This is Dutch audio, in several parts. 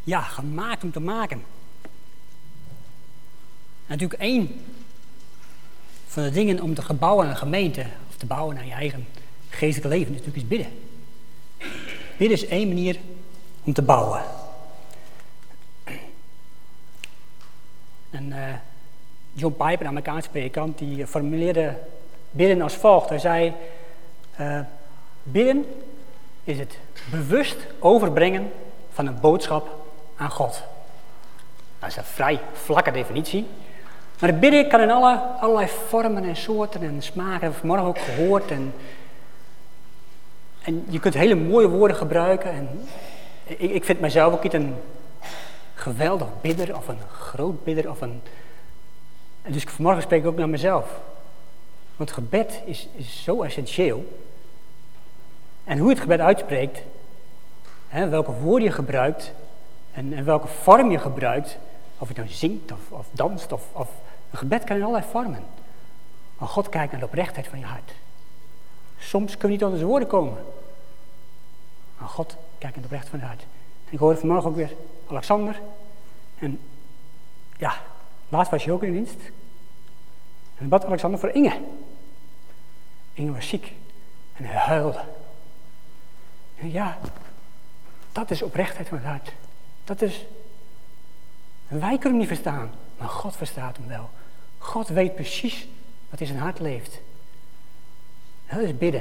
gemaakt om te maken. En natuurlijk één van de dingen om te gebouwen aan een gemeente, of te bouwen aan je eigen geestelijke leven, natuurlijk is bidden. Bidden is één manier om te bouwen. En John Piper, een Amerikaanse predikant, die formuleerde bidden als volgt. Hij zei, bidden is het bewust overbrengen van een boodschap aan God. Dat is een vrij vlakke definitie. Maar het bidden kan in allerlei vormen en soorten en smaken. Dat hebben we vanmorgen ook gehoord. En je kunt hele mooie woorden gebruiken. En ik vind mezelf ook niet een geweldig bidder of een groot bidder. En dus vanmorgen spreek ik ook naar mezelf. Want gebed is zo essentieel. En hoe je het gebed uitspreekt, welke woorden je gebruikt en welke vorm je gebruikt, of je nou zingt of danst, of een gebed kan in allerlei vormen. Maar God kijkt naar de oprechtheid van je hart. Soms kun je niet onder zijn woorden komen. Maar God kijkt naar de oprechtheid van je hart. En ik hoorde vanmorgen ook weer Alexander. En laatst was je ook in de dienst. En ik bad Alexander voor Inge. Inge was ziek. En hij huilde. En dat is oprechtheid van het hart. Dat is... Wij kunnen hem niet verstaan, maar God verstaat hem wel. God weet precies wat in zijn hart leeft. Dat is bidden.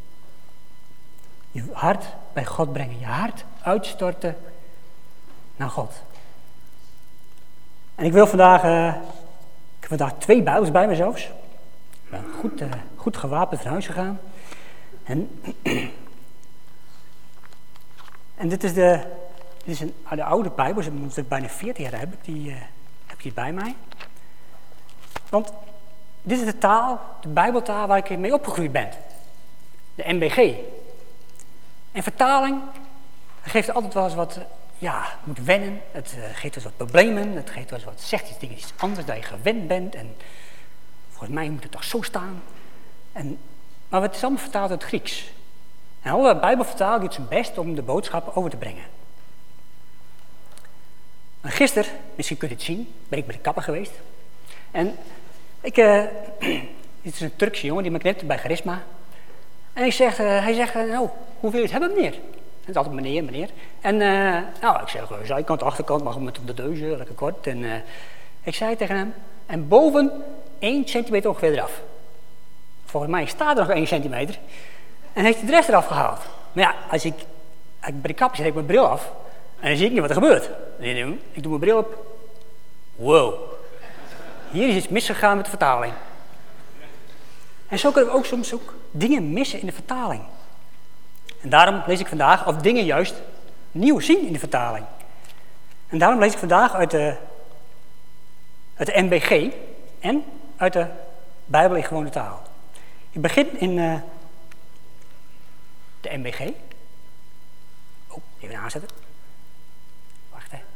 Je hart bij God brengen. Je hart uitstorten naar God. En ik wil vandaag... ik heb vandaag 2 Bijbels bij me zelfs. Ik ben goed gewapend naar huis gegaan. En dit is de oude Bijbel. Ze moet bijna 40 jaar heb ik die bij mij. Want dit is de Bijbeltaal waar ik mee opgegroeid ben. De NBG. En vertaling geeft altijd wel eens wat, moet wennen. Het geeft wel eens wat problemen. Het geeft wel eens wat, zegt iets anders dan je gewend bent. En volgens mij moet het toch zo staan. Maar het is allemaal vertaald uit het Grieks. En alle Bijbelvertalers doen zijn best om de boodschap over te brengen. En gisteren, misschien kun je het zien, ben ik bij de kapper geweest. En dit is een Turkse jongen die me knipte bij Charisma. En hij zegt, hoe wil je het hebben, meneer? Het is altijd meneer. En ik zeg, zijkant, achterkant, mag met op de deuze, lekker kort. En ik zei tegen hem, en boven 1 centimeter ongeveer eraf. Volgens mij staat er nog 1 centimeter. En heeft hij de rest eraf gehaald. Maar ja, als ik bij de kapper zet, ik mijn bril af. En dan zie ik niet wat er gebeurt. Ik doe mijn bril op. Wow. Hier is iets misgegaan met de vertaling. En zo kunnen we ook soms dingen missen in de vertaling. En daarom lees ik vandaag, of dingen juist nieuw zien in de vertaling. En daarom lees ik vandaag uit de NBG en uit de Bijbel in gewone taal. Ik begin in de NBG. Oh, even aanzetten. Wacht hè.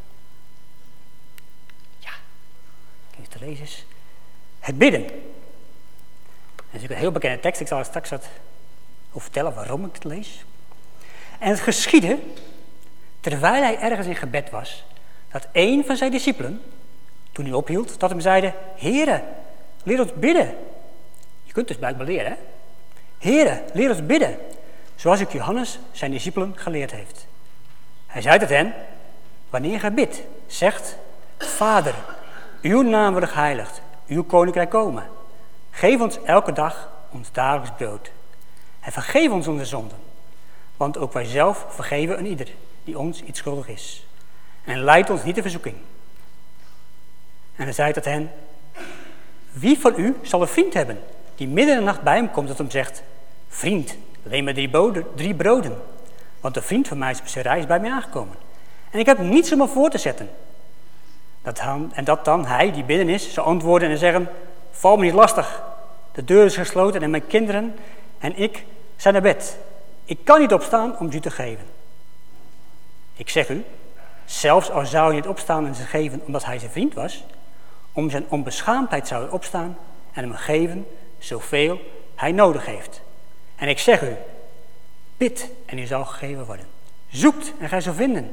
Ja, kijk te lezen is. Het bidden. Dat is natuurlijk een heel bekende tekst. Ik zal er straks wat over vertellen waarom ik het lees. En het geschiedde, terwijl hij ergens in gebed was, dat een van zijn discipelen, toen hij ophield, dat hem zeide: Heere, leer ons bidden. Je kunt dus blijkbaar leren, hè? Heere, leer ons bidden, zoals ik Johannes zijn discipelen geleerd heeft. Hij zei tot hen: wanneer gij bidt, zegt: Vader, uw naam wordt geheiligd, uw koninkrijk komen. Geef ons elke dag ons dagelijks brood. En vergeef ons onze zonden, want ook wij zelf vergeven een ieder die ons iets schuldig is. En leid ons niet in verzoeking. En hij zei tot hen: wie van u zal een vriend hebben die midden in de nacht bij hem komt en hem zegt: vriend, leen me 3 broden, want een vriend van mij is op zijn reis bij mij aangekomen. En ik heb niets om hem voor te zetten. Dat dan hij die bidden is, zal antwoorden en zeggen: val me niet lastig. De deur is gesloten en mijn kinderen en ik zijn naar bed. Ik kan niet opstaan om ze te geven. Ik zeg u, zelfs al zou hij niet opstaan en ze geven omdat hij zijn vriend was, om zijn onbeschaamdheid zou hij opstaan en hem geven zoveel hij nodig heeft. En ik zeg u, bid en u zal gegeven worden. Zoekt en gij zult vinden.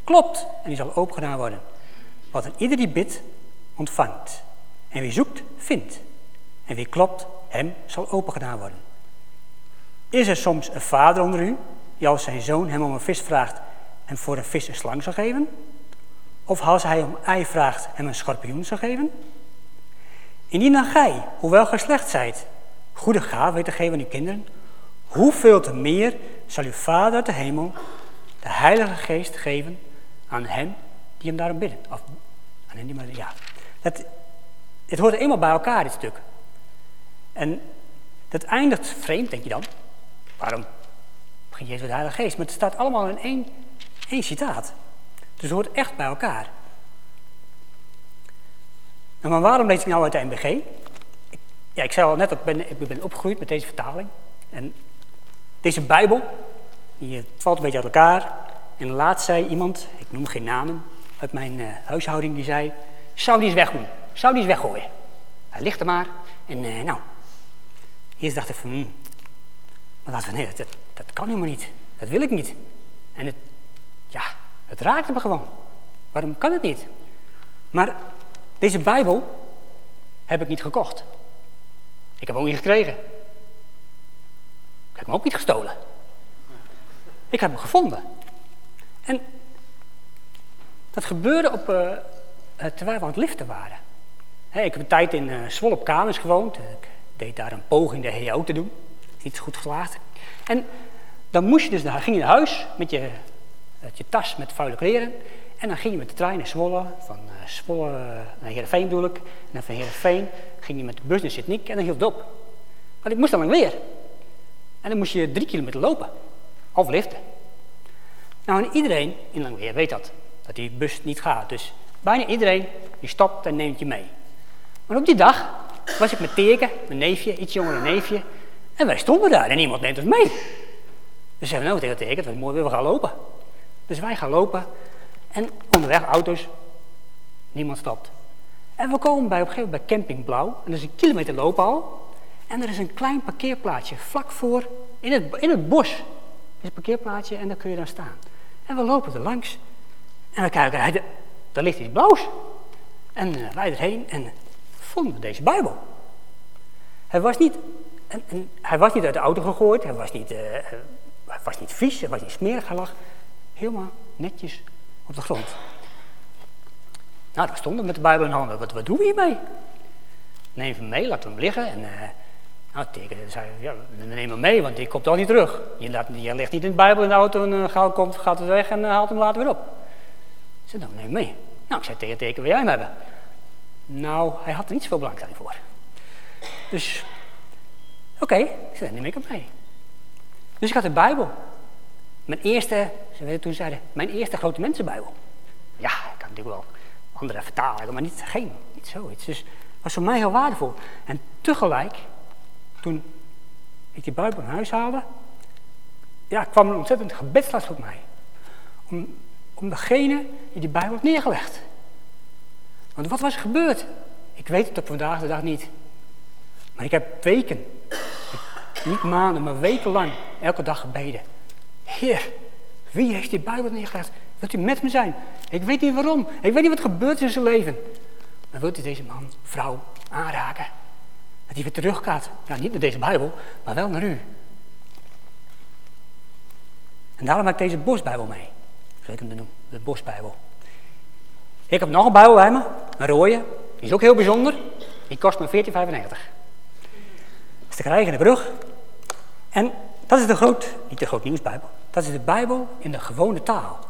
klopt en die zal opengedaan worden. Wat een ieder die bidt, ontvangt. En wie zoekt, vindt. En wie klopt, hem zal opengedaan worden. Is er soms een vader onder u, die als zijn zoon hem om een vis vraagt, hem voor een vis een slang zal geven? Of als hij om ei vraagt, hem een schorpioen zal geven? Indien dan gij, hoewel gij slecht zijt, goede gaven weet te geven aan uw kinderen, hoeveel te meer zal uw Vader uit de hemel de Heilige Geest geven aan hen die hem daarom bidden. Of aan hen die maar, ja. Het hoort eenmaal bij elkaar, dit stuk. En dat eindigt vreemd, denk je dan. Waarom begint Jezus met de Heilige Geest? Maar het staat allemaal in één citaat. Dus het hoort echt bij elkaar. Nou, maar waarom lees ik nou uit de MBG? Ik zei al net, ik ben opgegroeid met deze vertaling. En deze Bijbel, die valt een beetje uit elkaar. En laatst zei iemand, ik noem geen namen, uit mijn huishouding, die zei, zou die eens wegdoen? Zou die eens weggooien? Hij ligt er maar. En eerst dacht ik van, maar laten we, nee, dat kan helemaal niet. Dat wil ik niet. En het raakte me gewoon. Waarom kan het niet? Maar deze Bijbel heb ik niet gekocht. Ik heb hem ook niet gekregen. Ik heb hem ook niet gestolen. Ik heb hem gevonden. En dat gebeurde terwijl we aan het liften waren. Ik heb een tijd in Zwolle op kamers gewoond. Ik deed daar een poging de HEO te doen. Niet zo goed geslaagd. En dan moest je dus ging je naar huis met je tas met vuile kleren. En dan ging je met de trein naar Zwolle. Van Zwolle naar Heerenveen bedoel ik. En dan van Heerenveen ging je met de bus naar Sint-Niek en dan hield het op. Want ik moest dan weer. En dan moest je 3 kilometer lopen. Of liften. Nou, en iedereen in Langweer weet dat die bus niet gaat. Dus bijna iedereen die stopt en neemt je mee. Maar op die dag was ik met Teke, mijn neefje, iets jongere neefje. En wij stonden daar en niemand neemt ons mee. Dus zeiden we nou tegen Teke, het was mooi, we gaan lopen. Dus wij gaan lopen en onderweg auto's, niemand stopt. En we komen op een gegeven moment bij Camping Blauw. En dat is 1 kilometer lopen al. En er is een klein parkeerplaatsje vlak voor, in het bos. Er is een parkeerplaatsje en daar kun je dan staan. En we lopen er langs. En we kijken, daar ligt iets blauws. En wij erheen en vonden we deze Bijbel. Hij was niet uit de auto gegooid. Hij was niet vies, hij was niet smerig. Hij lag helemaal netjes op de grond. Nou, daar stonden we met de Bijbel in handen. Wat doen we hiermee? Neem hem mee, laten we hem liggen. En Teke zei, ja, we nemen hem mee, want die komt al niet terug. Je legt niet in de Bijbel in de auto en gaat het weg en haalt hem later weer op. Ik zei, nou, neem hem mee. Nou, ik zei tegen Teke, wil jij hem hebben? Nou, hij had er niet zoveel belangstelling voor. Dus, oké, ik zei, neem ik hem mee. Dus ik had de Bijbel. Mijn eerste grote mensenbijbel. Ja, ik had natuurlijk wel andere vertalingen, maar niet zoiets. Dus het was voor mij heel waardevol. En tegelijk, toen ik die Bijbel naar huis haalde, kwam een ontzettend gebedslast op mij. Om degene die Bijbel had neergelegd. Want wat was er gebeurd? Ik weet het op vandaag de dag niet. Maar ik heb weken, niet maanden, maar weken lang, elke dag gebeden. Heer, wie heeft die Bijbel neergelegd? Wilt u met me zijn? Ik weet niet waarom. Ik weet niet wat gebeurt in zijn leven. Maar wilt u deze man, vrouw, aanraken? Dat hij weer teruggaat. Ja, niet naar deze Bijbel, maar wel naar u. En daarom heb ik deze bosbijbel mee. Zo ik hem noem, de bosbijbel. Ik heb nog een Bijbel bij me, een rode. Die is ook heel bijzonder. Die kost me 14,95. Dat is te krijgen in de brug. En dat is niet de groot nieuwsbijbel. Dat is de Bijbel in de gewone taal.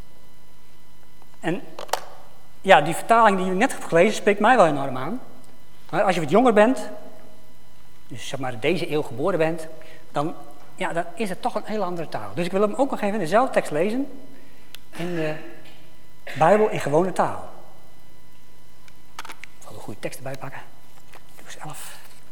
En ja, die vertaling die je net hebt gelezen spreekt mij wel enorm aan. Maar als je wat jonger bent, dus zeg maar deze eeuw geboren bent, dan is het toch een hele andere taal. Dus ik wil hem ook nog even in dezelfde tekst lezen, in de Bijbel in gewone taal. Ik zal een goede tekst erbij pakken. Lucas 11.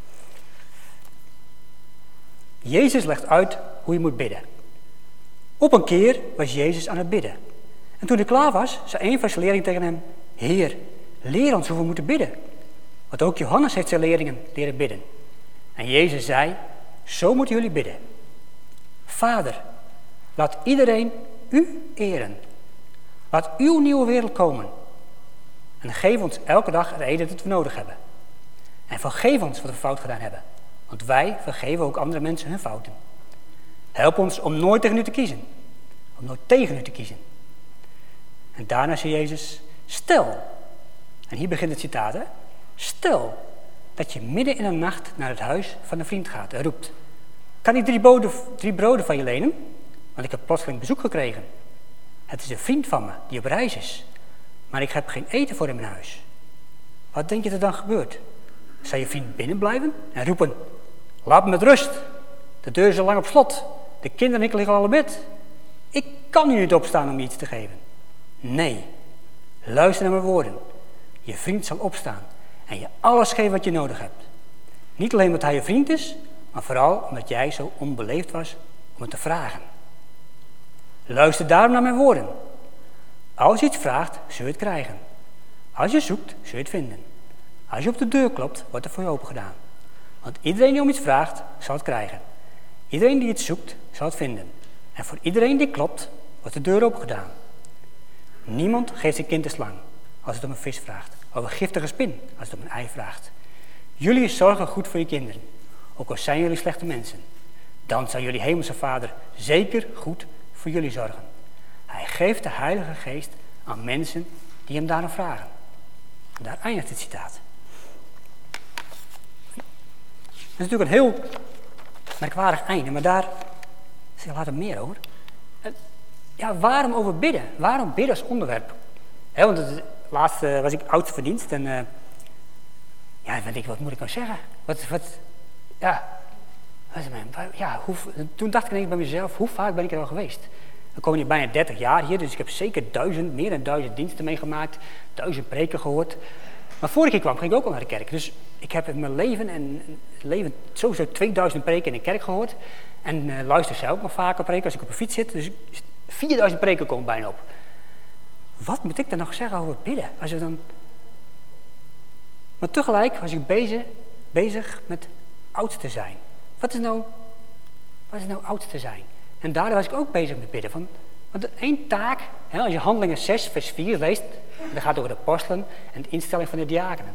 Jezus legt uit hoe je moet bidden. Op een keer was Jezus aan het bidden. En toen hij klaar was, zei een van zijn leerlingen tegen hem: Heer, leer ons hoe we moeten bidden. Want ook Johannes heeft zijn leerlingen leren bidden. En Jezus zei: zo moeten jullie bidden. Vader, laat iedereen u eren. Laat uw nieuwe wereld komen. En geef ons elke dag het eten dat we nodig hebben. En vergeef ons wat we fout gedaan hebben. Want wij vergeven ook andere mensen hun fouten. Help ons om nooit tegen u te kiezen. Om nooit tegen u te kiezen. En daarna zei Jezus, stel, en hier begint het citaat, hè? Stel dat je midden in de nacht naar het huis van een vriend gaat en roept, kan ik drie broden van je lenen? Want ik heb plotseling bezoek gekregen. Het is een vriend van me die op reis is. Maar ik heb geen eten voor hem in huis. Wat denk je dat dan gebeurt? Zal je vriend binnen blijven en roepen, laat me met rust. De deur is al lang op slot. De kinderen en ik liggen al in bed. Ik kan nu niet opstaan om je iets te geven. Nee, luister naar mijn woorden. Je vriend zal opstaan en je alles geven wat je nodig hebt. Niet alleen omdat hij je vriend is, maar vooral omdat jij zo onbeleefd was om het te vragen. Luister daarom naar mijn woorden. Als je iets vraagt, zul je het krijgen. Als je zoekt, zul je het vinden. Als je op de deur klopt, wordt er voor je open gedaan. Want iedereen die om iets vraagt, zal het krijgen. Iedereen die iets zoekt, zal het vinden. En voor iedereen die klopt, wordt de deur open gedaan. Niemand geeft zijn kind een slang als het om een vis vraagt. Of een giftige spin als het om een ei vraagt. Jullie zorgen goed voor je kinderen. Ook al zijn jullie slechte mensen. Dan zal jullie hemelse Vader zeker goed voor jullie zorgen. Hij geeft de Heilige Geest aan mensen die hem daarom vragen. En daar eindigt het citaat. Dat is natuurlijk een heel merkwaardig einde, maar daar zeg ik later meer over. Ja, waarom over bidden? Waarom bidden als onderwerp? Want laatst was ik oudste van dienst en wat moet ik nou zeggen? Toen dacht ik ineens bij mezelf, hoe vaak ben ik er al geweest? Dan kom je bijna 30 jaar hier, dus ik heb zeker meer dan 1000 diensten meegemaakt, 1000 preken gehoord. Maar voor ik hier kwam, ging ik ook al naar de kerk. Dus ik heb in mijn leven sowieso 2000 preken in de kerk gehoord. En luister zelf nog vaker preken als ik op een fiets zit. Dus 4000 preken komen bijna op. Wat moet ik dan nog zeggen over bidden? Maar tegelijk was ik bezig met oud te zijn. Wat is nou oud te zijn? En daardoor was ik ook bezig met bidden. Want één taak, als je Handelingen 6 vers 4 leest, dan gaat het over de apostelen en de instelling van de diakenen.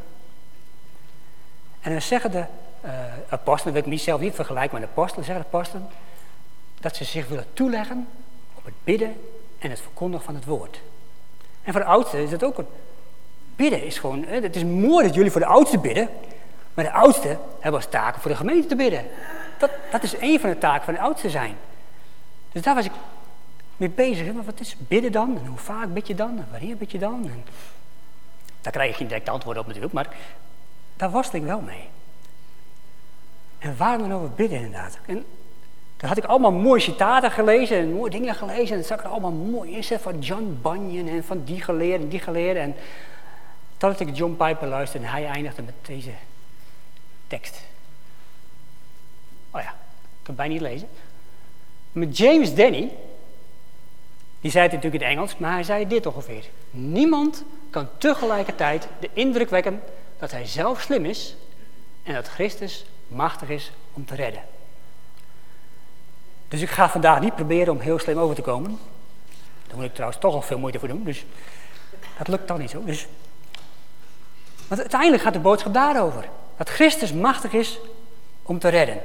En dan zeggen de apostelen, dat wil ik mezelf niet vergelijken met de apostelen, zeggen de apostelen, dat ze zich willen toeleggen op het bidden en het verkondigen van het woord. En voor de oudsten is het ook bidden is gewoon, het is mooi dat jullie voor de oudsten bidden, maar de oudsten hebben als taak voor de gemeente te bidden. Dat is één van de taken van de oudsten zijn. Dus daar was ik mee bezig. Maar wat is bidden dan? En hoe vaak bid je dan? En wanneer bid je dan? En daar krijg je geen directe antwoord op natuurlijk, maar daar worstel ik wel mee. En waarom dan over bidden inderdaad? En dan had ik allemaal mooie citaten gelezen en mooie dingen gelezen. En dat zag er allemaal mooi in van John Bunyan en van die geleerde en die geleerde. En totdat ik John Piper luisterde en hij eindigde met deze tekst. Oh ja, ik kan het bijna niet lezen. Met James Denny, die zei het natuurlijk in het Engels, maar hij zei dit ongeveer. Niemand kan tegelijkertijd de indruk wekken dat hij zelf slim is en dat Christus machtig is om te redden. Dus ik ga vandaag niet proberen om heel slim over te komen. Daar moet ik trouwens toch al veel moeite voor doen, dus dat lukt toch niet zo. Want uiteindelijk gaat de boodschap daarover. Dat Christus machtig is om te redden.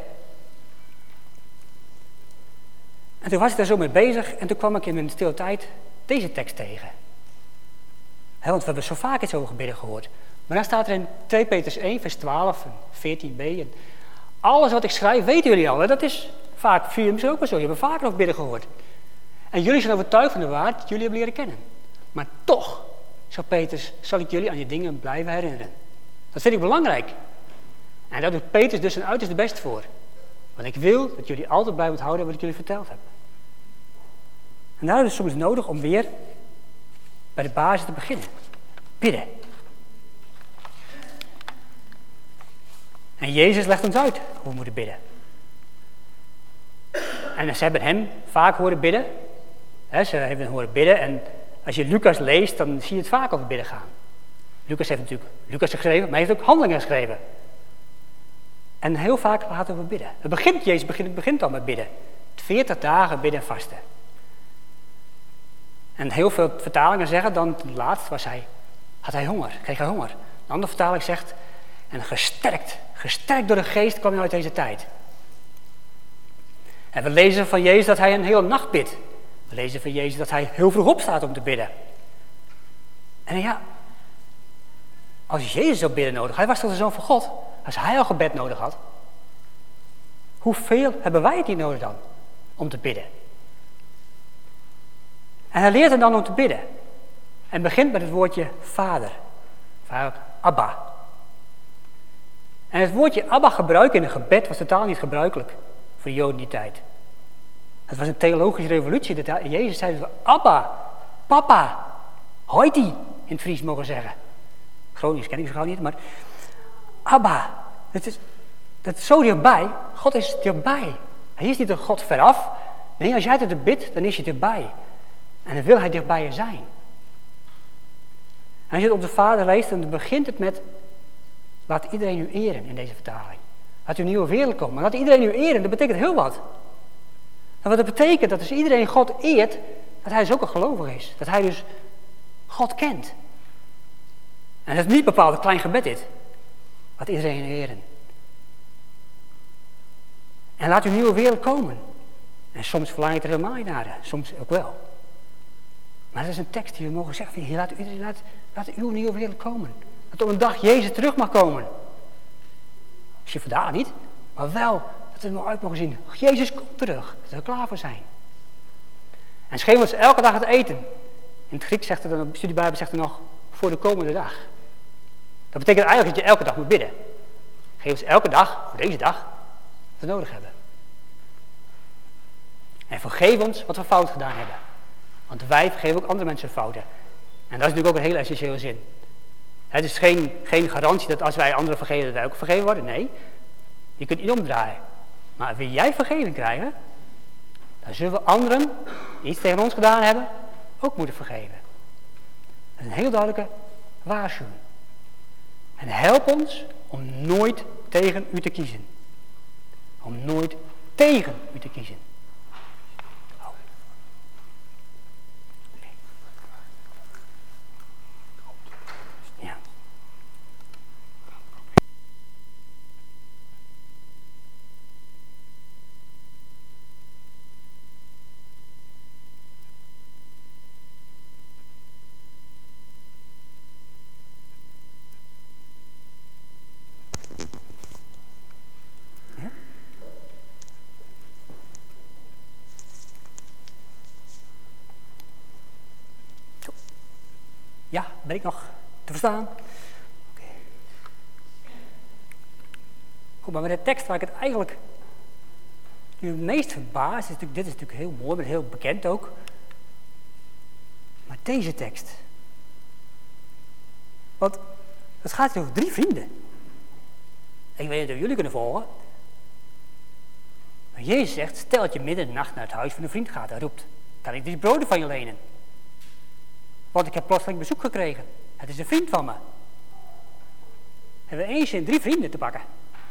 En toen was ik daar zo mee bezig en toen kwam ik in mijn stille tijd deze tekst tegen. Want we hebben zo vaak iets over gebeden gehoord. Maar dan staat er in 2 Petrus 1 vers 12 en 14b. En alles wat ik schrijf weten jullie al. Hè? Dat is vaak voor jullie misschien ook wel zo. Je hebt vaker over bidden gehoord. En jullie zijn overtuigd van de waarheid dat jullie hebben leren kennen. Maar toch, zo Petrus, zal ik jullie aan die dingen blijven herinneren. Dat vind ik belangrijk. En daar doet Petrus dus zijn uiterste best voor. Want ik wil dat jullie altijd blijven onthouden wat ik jullie verteld heb. En daarom is het soms nodig om weer bij de basis te beginnen. Bidden. En Jezus legt ons uit hoe we moeten bidden. En ze hebben hem vaak horen bidden. Ze hebben hem horen bidden. En als je Lucas leest, dan zie je het vaak over bidden gaan. Lucas heeft natuurlijk Lucas geschreven, maar hij heeft ook Handelingen geschreven. En heel vaak gaat het over bidden. Jezus begint al met bidden. 40 dagen bidden en vasten. En heel veel vertalingen zeggen dan, laatst had hij honger, kreeg hij honger. Een andere vertaling zegt, en gesterkt door de geest kwam hij uit deze tijd. En we lezen van Jezus dat hij een hele nacht bidt. We lezen van Jezus dat hij heel vroeg opstaat om te bidden. En ja, als Jezus zou bidden nodig, hij was toch de Zoon van God. Als hij al gebed nodig had, hoeveel hebben wij het niet nodig dan om te bidden? En hij leert hem dan om te bidden. En begint met het woordje vader. Of Abba. En het woordje Abba gebruiken in een gebed was totaal niet gebruikelijk voor de Joden in die tijd. Het was een theologische revolutie. Dat Jezus zei, Abba, papa, hoiti, in het Fries mogen zeggen. Gronings ken ik zo gauw niet, maar Abba, dat is zo dichtbij. God is dichtbij. Hij is niet een God veraf. Nee, als jij het bidt, dan is hij dichtbij. En dan wil hij dichtbij je zijn. En als je het op de Vader leest, dan begint het met, laat iedereen u eren in deze vertaling. Laat u een nieuwe wereld komen. Maar laat iedereen u eren, dat betekent heel wat. En wat dat betekent, dat als iedereen God eert, dat hij dus ook een gelovige is. Dat hij dus God kent. En dat is niet bepaald een klein gebed dit. Laat iedereen eren. En laat uw nieuwe wereld komen. En soms verlang ik er helemaal niet naar, soms ook wel. Maar dat is een tekst die we mogen zeggen, laat uw nieuwe wereld komen. Dat op een dag Jezus terug mag komen. Misschien vandaag niet, maar wel dat we hem uit mogen zien. Jezus komt terug, dat we er klaar voor zijn. En geef ons elke dag het eten. In het Grieks zegt het dan, de studiebijbel zegt er nog, voor de komende dag. Dat betekent eigenlijk dat je elke dag moet bidden. Geef ons elke dag, voor deze dag, wat we nodig hebben. En vergeef ons wat we fout gedaan hebben. Want wij vergeven ook andere mensen fouten. En dat is natuurlijk ook een hele essentiële zin. Het is geen garantie dat als wij anderen vergeven, dat wij ook vergeven worden. Nee, je kunt niet omdraaien. Maar wil jij vergeving krijgen, dan zullen we anderen die iets tegen ons gedaan hebben, ook moeten vergeven. Dat is een heel duidelijke waarschuwing. En help ons om nooit tegen u te kiezen. Om nooit tegen u te kiezen. Ja, ben ik nog te verstaan? Okay. Goed, maar met de tekst waar ik het eigenlijk nu het meest verbaas, dit is natuurlijk heel mooi, maar heel bekend ook. Maar deze tekst. Want het gaat hier over 3 vrienden. Ik weet niet of jullie kunnen volgen. Maar Jezus zegt, stel dat je midden in de nacht naar het huis van een vriend gaat en roept, kan ik die broden van je lenen? Want ik heb plotseling bezoek gekregen. Het is een vriend van me. Hebben we eens in 3 vrienden te pakken.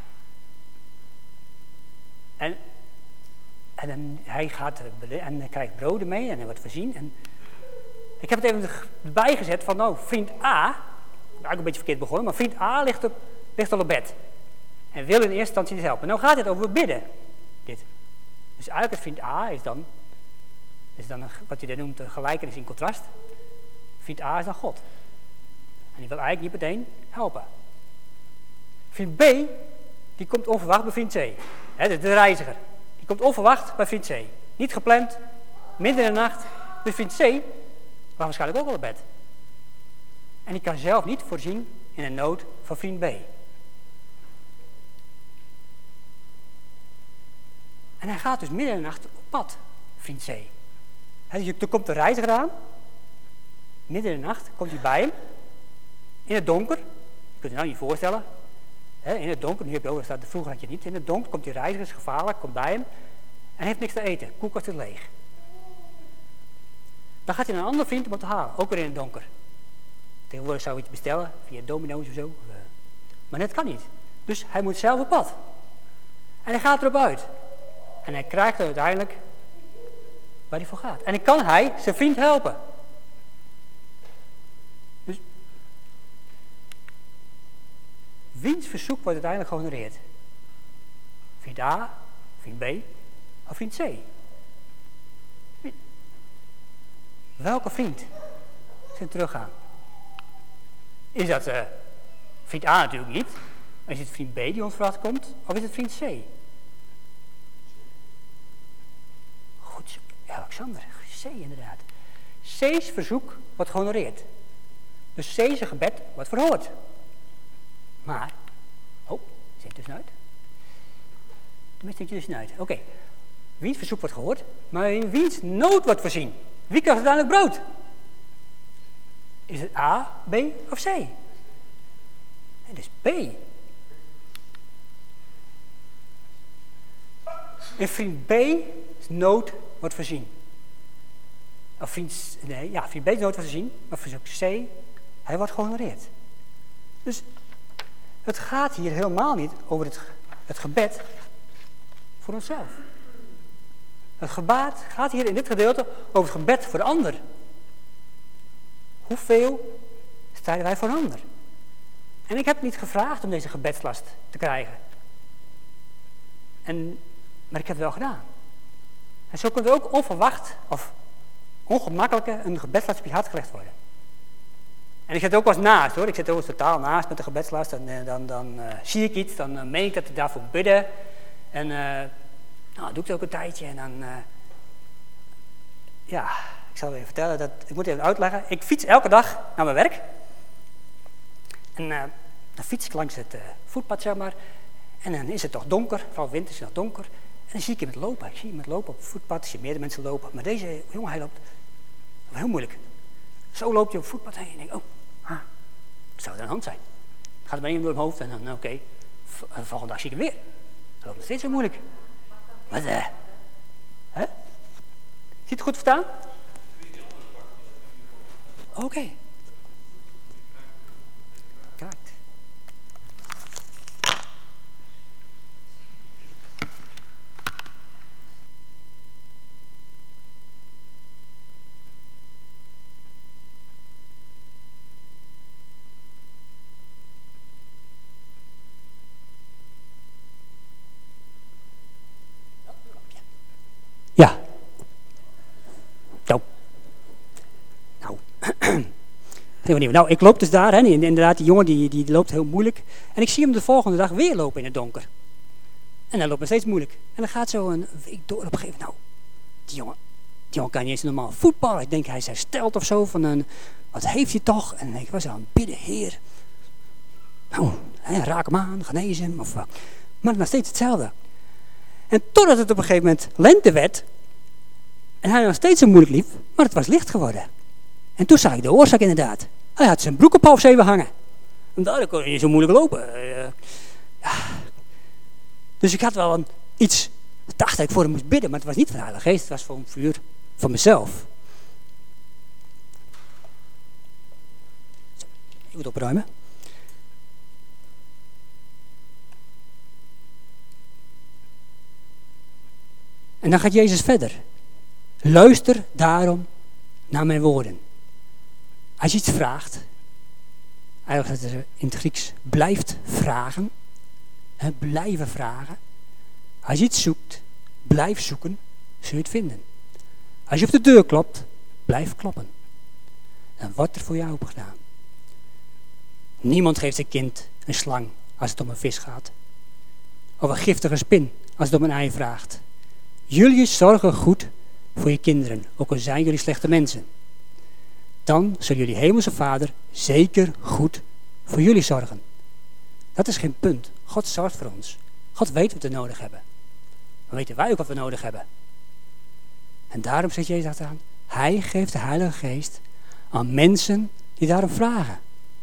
En hij gaat en hij krijgt broden mee en hij wordt voorzien. En ik heb het even erbij gezet van, nou, vriend A, eigenlijk een beetje verkeerd begonnen, maar vriend A ligt al op bed. En wil in eerste instantie niet helpen. Nou gaat het over bidden. Dit. Dus eigenlijk het vriend A is dan wat hij dan noemt een gelijkenis in contrast. Vriend A is dan God. En die wil eigenlijk niet meteen helpen. Vriend B, die komt onverwacht bij vriend C. De reiziger. Die komt onverwacht bij vriend C. Niet gepland, midden in de nacht. Dus vriend C lag waarschijnlijk ook al op bed. En die kan zelf niet voorzien in een nood van vriend B. En hij gaat dus midden in de nacht op pad, vriend C. Er komt de reiziger aan. Midden in de nacht komt hij bij hem. In het donker. Je kunt je nou niet voorstellen. In het donker, nu heb je ook, vroeger had je niet. In het donker komt die reiziger, is gevaarlijk, komt bij hem. En heeft niks te eten. Koelkast is leeg. Dan gaat hij naar een andere vriend om het te halen. Ook weer in het donker. Tegenwoordig zou je iets bestellen. Via domino's of zo. Maar dat kan niet. Dus hij moet zelf op pad. En hij gaat erop uit. En hij krijgt er uiteindelijk waar hij voor gaat. En dan kan hij zijn vriend helpen. wiens verzoek wordt uiteindelijk gehonoreerd? Vriend A, vriend B of vriend C? Welke vriend zit teruggaan? Is dat vriend A natuurlijk niet? Is het vriend B die ons verwacht komt? Of is het vriend C? Goed, Alexander, C inderdaad. C's verzoek wordt gehonoreerd. Dus C's gebed wordt verhoord. Maar, zit tussenuit. Tenminste, zit tussenuit. Oké. Wiens verzoek wordt gehoord, maar in wiens nood wordt voorzien. Wie krijgt uiteindelijk brood? Is het A, B of C? Het is B. In vriend B's nood wordt voorzien. Of vriend B's nood wordt voorzien, maar verzoek C, hij wordt gehonoreerd. Dus het gaat hier helemaal niet over het gebed voor onszelf. Het gebed gaat hier in dit gedeelte over het gebed voor de ander. Hoeveel strijden wij voor een ander? En ik heb niet gevraagd om deze gebedslast te krijgen. Maar ik heb het wel gedaan. En zo kan er ook onverwacht of ongemakkelijk een gebedslast op je hart gelegd worden. En ik zit er ook wel eens naast hoor. Ik zit er ook eens totaal naast met de gebedslast. En dan zie ik iets, dan meen ik dat ik daarvoor bidden. En doe ik het ook een tijdje. En dan, ik zal even vertellen. Ik moet even uitleggen. Ik fiets elke dag naar mijn werk. En dan fiets ik langs het voetpad, zeg maar. En dan is het toch donker. Vooral winter is het nog donker. En dan zie ik iemand lopen. Ik zie iemand lopen op het voetpad. Ik zie meerdere mensen lopen. Maar deze jongen, hij loopt heel moeilijk. Zo loopt hij op het voetpad heen. En ik denk, wat zou er aan de hand zijn? Gaat het maar even door mijn hoofd. En dan, de volgende dag zie ik hem weer. Hij loopt nog steeds zo moeilijk. Wat, hè? Ziet het goed verstaan? Oké. Kijk. Ja. Nou, ik loop dus daar. Hè, inderdaad, die jongen die loopt heel moeilijk. En ik zie hem de volgende dag weer lopen in het donker. En hij loopt nog steeds moeilijk. En dan gaat zo een week door. Op een gegeven moment, die jongen kan niet eens normaal voetballen. Ik denk, hij is hersteld of zo. Wat heeft hij toch? En ik was aan het bidden, Heer. Raak hem aan, genees hem. Maar nog steeds hetzelfde. En totdat het op een gegeven moment lente werd. En hij nog steeds zo moeilijk liep. Maar het was licht geworden. En toen zag ik de oorzaak inderdaad. Hij had zijn broek op half 7 hangen. En daardoor kon hij niet zo moeilijk lopen. Dus ik had wel iets. Ik dacht dat ik voor hem moest bidden. Maar het was niet van de Heilige Geest. Het was voor een vuur van mezelf. Zo, ik moet opruimen. En dan gaat Jezus verder. Luister daarom naar mijn woorden. Als je iets vraagt, eigenlijk staat er in het Grieks, blijft vragen. Blijven vragen. Als je iets zoekt, blijf zoeken, zul je het vinden. Als je op de deur klopt, blijf kloppen. Dan wordt er voor jou opengedaan. Niemand geeft zijn kind een slang als het om een vis gaat. Of een giftige spin als het om een ei vraagt. Jullie zorgen goed voor je kinderen, ook al zijn jullie slechte mensen. Dan zal jullie hemelse Vader zeker goed voor jullie zorgen. Dat is geen punt. God zorgt voor ons. God weet wat we nodig hebben. Maar weten wij ook wat we nodig hebben. En daarom zegt Jezus achteraan, hij geeft de Heilige Geest aan mensen die daarom vragen.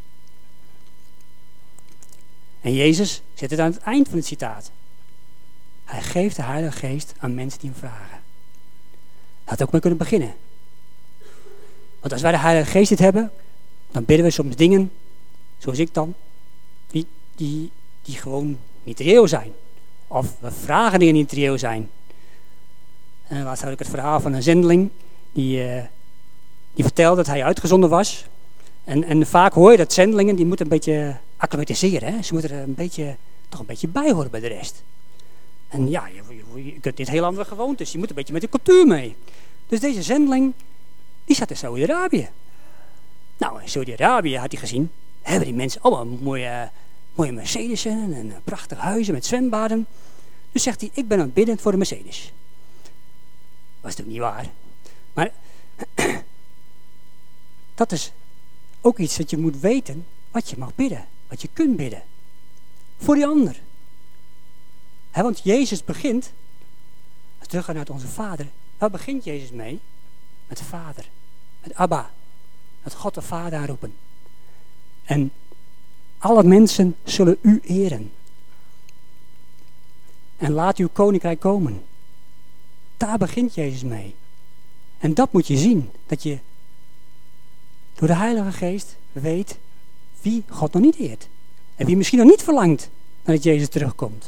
En Jezus zet het aan het eind van het citaat. Hij geeft de Heilige Geest aan mensen die hem vragen. Had ook mee kunnen beginnen. Want als wij de Heilige Geest niet hebben, dan bidden we soms dingen, zoals ik dan, die gewoon niet reëel zijn. Of we vragen dingen die niet reëel zijn. En laatst had ik het verhaal van een zendeling die vertelde dat hij uitgezonden was. En vaak hoor je dat zendelingen, die moeten een beetje acclimatiseren. Hè? Ze moeten er toch een beetje bij horen bij de rest. En ja, je kunt dit heel andere gewoontes. Je moet een beetje met de cultuur mee. Dus deze zendeling, die zat in Saudi-Arabië. Nou, in Saudi-Arabië had hij gezien, hebben die mensen allemaal mooie Mercedes'en en prachtige huizen met zwembaden. Dus zegt hij, ik ben aan het bidden voor de Mercedes. Was natuurlijk niet waar. Maar dat is ook iets dat je moet weten, wat je mag bidden, wat je kunt bidden. Voor die ander. Want Jezus begint, als we teruggaan naar onze Vader, waar begint Jezus mee? Met Vader, met Abba, met God de Vader aanroepen. En alle mensen zullen u eren. En laat uw koninkrijk komen. Daar begint Jezus mee. En dat moet je zien, dat je door de Heilige Geest weet wie God nog niet eert. En wie misschien nog niet verlangt dat Jezus terugkomt.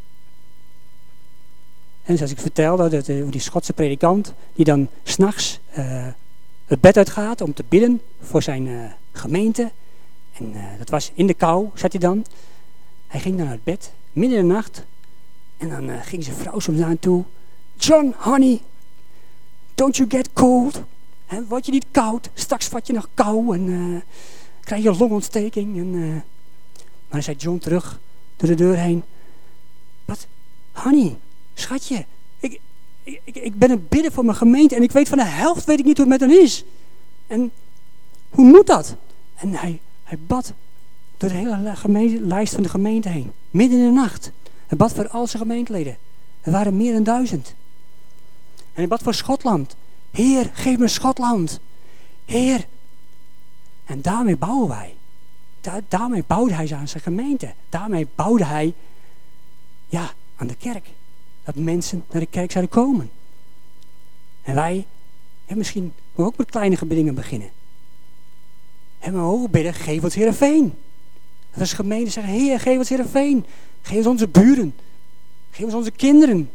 En zoals ik vertelde, die Schotse predikant die dan 's nachts het bed uitgaat om te bidden voor zijn gemeente. En dat was in de kou, zat hij dan. Hij ging dan naar het bed, midden in de nacht. En dan ging zijn vrouw soms naar hem toe. John, honey, don't you get cold? Word je niet koud? Straks vat je nog kou en krijg je longontsteking. Maar dan zei John terug door de deur heen. Wat? Honey, schatje, ik ben aan het bidden voor mijn gemeente en ik weet van de helft weet ik niet hoe het met hen is. En hoe moet dat? En hij bad door de hele lijst van de gemeente heen. Midden in de nacht. Hij bad voor al zijn gemeenteleden. Er waren meer dan 1000. En hij bad voor Schotland. Heer, geef me Schotland. Heer. En daarmee bouwen wij. Daarmee bouwde hij aan zijn gemeente. Daarmee bouwde hij aan de kerk. Dat mensen naar de kerk zouden komen. En wij, misschien moeten we ook met kleinere dingen beginnen. En we mogen bidden, geef ons Heerenveen. Dat we als gemeente zeggen, Heer, geef ons Heerenveen. Geef ons onze buren. Geef ons onze kinderen.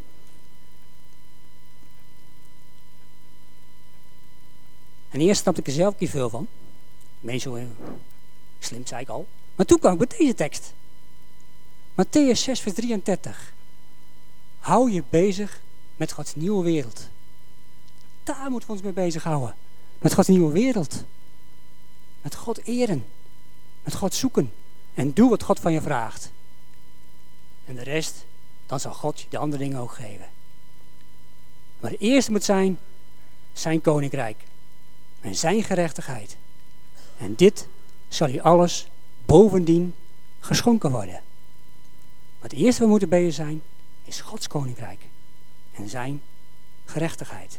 En eerst snapte ik er zelf niet veel van. Meestal slim, zei ik al. Maar toen kwam ik bij deze tekst. Mattheüs 6, vers 33. Hou je bezig met Gods nieuwe wereld. Daar moeten we ons mee bezighouden. Met Gods nieuwe wereld. Met God eren. Met God zoeken. En doe wat God van je vraagt. En de rest, dan zal God je de andere dingen ook geven. Maar het eerste moet zijn zijn koninkrijk. En zijn gerechtigheid. En dit zal je alles bovendien geschonken worden. Maar het eerste wat we moeten bezig zijn, is Gods koninkrijk. En zijn gerechtigheid.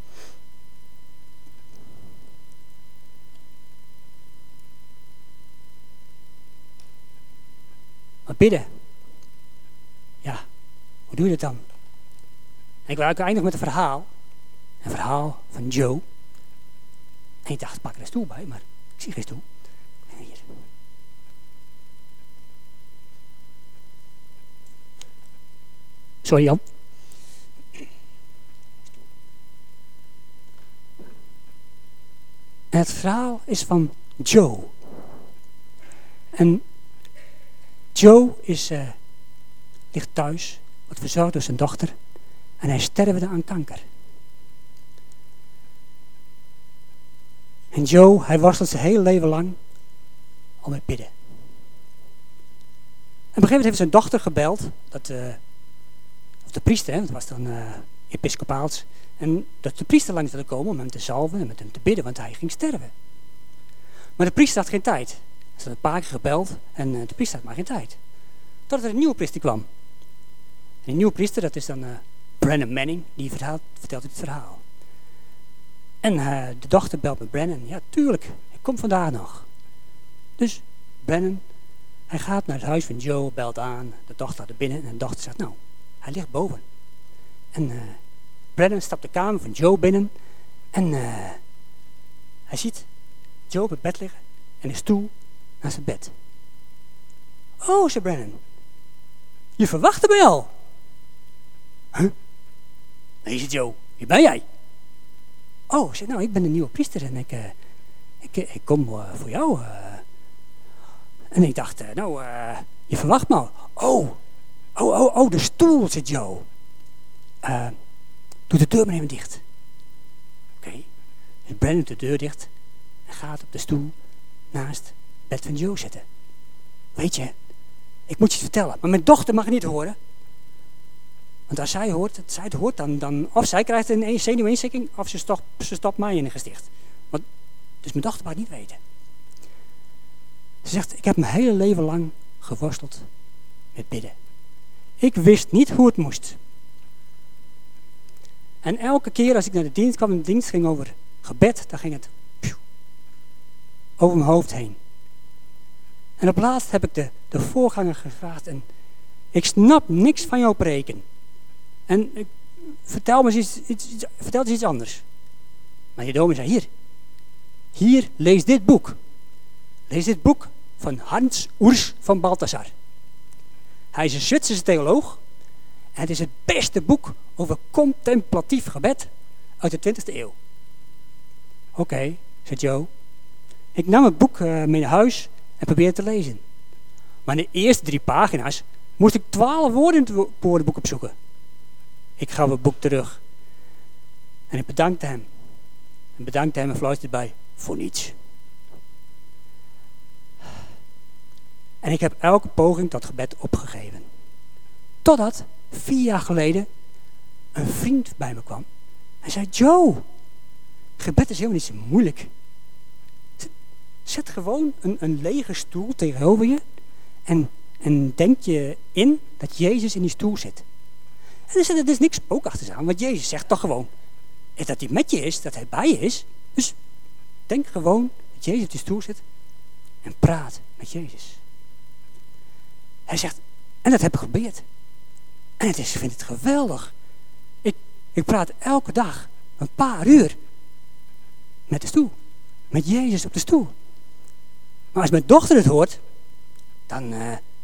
Maar bidden. Ja, hoe doe je dat dan? En ik wil ook eindigen met een verhaal. Een verhaal van Joe. En ik dacht, pak er een stoel bij, maar ik zie geen stoel. En hier. Sorry Jan. En het verhaal is van Joe. En Joe ligt thuis, wordt verzorgd door zijn dochter. En hij sterfde aan kanker. En Joe, hij worstelt zijn hele leven lang al met bidden. En op een gegeven moment heeft zijn dochter gebeld. Of de priester, dat was dan episcopaals. En dat de priester langs wilde komen om hem te salven en met hem te bidden, want hij ging sterven. Maar de priester had geen tijd. Ze had een paar keer gebeld en de priester had maar geen tijd. Totdat er een nieuwe priester kwam. En die nieuwe priester, dat is dan Brennan Manning, die vertelt het verhaal. En de dochter belt met Brennan. Ja, tuurlijk, ik kom vandaag nog. Dus Brennan, hij gaat naar het huis van Joe, belt aan. De dochter gaat er binnen en de dochter zegt, nou, hij ligt boven. En Brennan stapt de kamer van Joe binnen. En hij ziet Joe op het bed liggen en een stoel naast het bed. Oh, zei Brennan, je verwachtte mij al. Huh? Nee, zei Joe, wie ben jij? Oh, zei, nou, ik ben de nieuwe priester en ik kom voor jou. En ik dacht, je verwacht me al. Oh, de stoel, zit Joe. Doe de deur maar even dicht. Oké. Dus Brandon doet de deur dicht en gaat op de stoel naast het bed van Joe zitten. Weet je, ik moet je iets vertellen, maar mijn dochter mag het niet horen. Want als zij het hoort, dan of zij krijgt een zenuwinzikking, of ze stopt mij in een gesticht. Dus mijn dochter mag het niet weten. Ze zegt, ik heb mijn hele leven lang geworsteld met bidden. Ik wist niet hoe het moest. En elke keer als ik naar de dienst kwam en de dienst ging over gebed, dan ging het over mijn hoofd heen. En op laatst heb ik de voorganger gevraagd en ik snap niks van jouw preken. En vertel eens iets anders. Maar die dominee zei, hier, lees dit boek. Lees dit boek van Hans Urs van Balthasar. Hij is een Zwitserse theoloog. En het is het beste boek over contemplatief gebed uit de 20e eeuw. Oké, zei Joe. Ik nam het boek mee naar huis en probeerde te lezen. Maar in de eerste 3 pagina's moest ik 12 woorden in het woordenboek opzoeken. Ik gaf het boek terug. En ik bedankte hem. En fluisterde bij, voor niets. En ik heb elke poging tot gebed opgegeven. Totdat 4 jaar geleden een vriend bij me kwam. Hij zei, Joe, gebed is helemaal niet zo moeilijk. Zet gewoon een lege stoel tegenover je. En denk je in dat Jezus in die stoel zit. En er is niks spookachtigs aan. Want Jezus zegt toch gewoon dat hij met je is, dat hij bij je is. Dus denk gewoon dat Jezus op die stoel zit. En praat met Jezus. Hij zegt, en dat heb ik geprobeerd. En ik vind het geweldig. Ik praat elke dag een paar uur met de stoel. Met Jezus op de stoel. Maar als mijn dochter het hoort, dan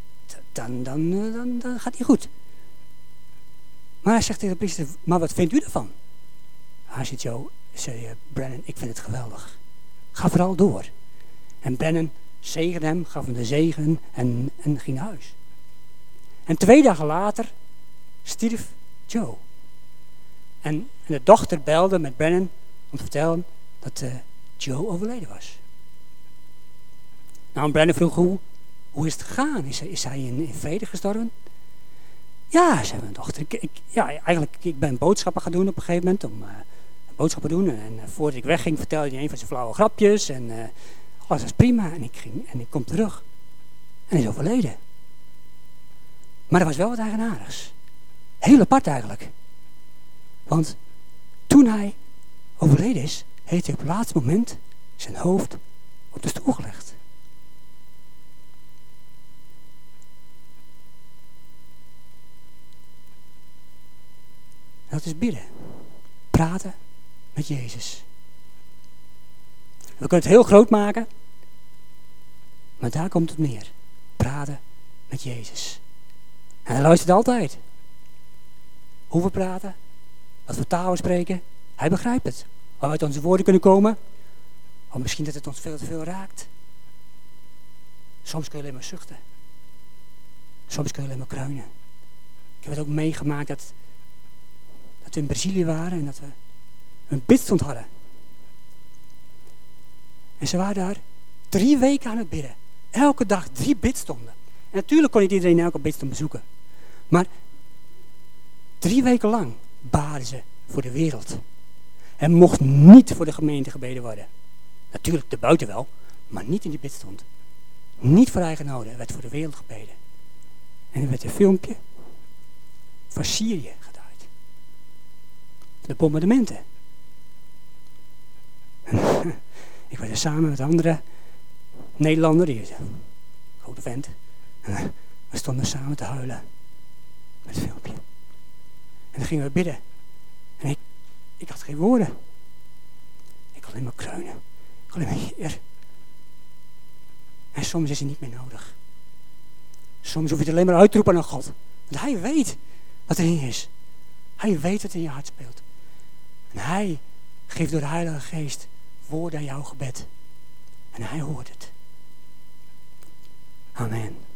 gaat het niet goed. Maar hij zegt tegen de priester, maar wat vindt u ervan? Hij zegt, Joe, zei Brandon, ik vind het geweldig. Ga vooral door. En Brandon zegende hem, gaf hem de zegen en ging naar huis. En 2 dagen later stierf Joe. En de dochter belde met Brandon om te vertellen dat Joe overleden was. Nou, en Brandon vroeg, hoe is het gegaan? Is hij in vrede gestorven? Ja, zei mijn dochter. Ik ben boodschappen gaan doen op een gegeven moment. Om boodschappen te doen. En voordat ik wegging vertelde hij een van zijn flauwe grapjes. En alles was prima. En ik kom terug. En hij is overleden. Maar er was wel wat eigenaardigs. Heel apart eigenlijk. Want toen hij overleden is, heeft hij op het laatste moment zijn hoofd op de stoel gelegd. Dat is bidden. Praten met Jezus. We kunnen het heel groot maken. Maar daar komt het neer. Praten met Jezus. En hij luistert altijd. Hoe we praten. Wat voor taal we spreken. Hij begrijpt het. Waar we uit onze woorden kunnen komen. Of misschien dat het ons veel te veel raakt. Soms kun je alleen maar zuchten. Soms kun je alleen maar kruinen. Ik heb het ook meegemaakt dat we in Brazilië waren en dat we een bidstond hadden. En ze waren daar 3 weken aan het bidden. Elke dag 3 bidstonden. En natuurlijk kon niet iedereen elke bidstond bezoeken. Maar 3 weken lang baden ze voor de wereld. En mocht niet voor de gemeente gebeden worden. Natuurlijk erbuiten wel, maar niet in die bidstond. Niet voor eigen noden, er werd voor de wereld gebeden. En er werd een filmpje van Syrië gedraaid. De bombardementen. Ik was er samen met andere Nederlander, die is een grote vent. En we stonden samen te huilen. Met het filmpje. En dan gingen we bidden. En ik had geen woorden. Ik kon alleen maar kreunen. Ik kon alleen maar Heer. En soms is het niet meer nodig. Soms hoef je het alleen maar uit te roepen naar God. Want hij weet wat erin is. Hij weet wat in je hart speelt. En hij geeft door de Heilige Geest woorden aan jouw gebed. En hij hoort het. Amen.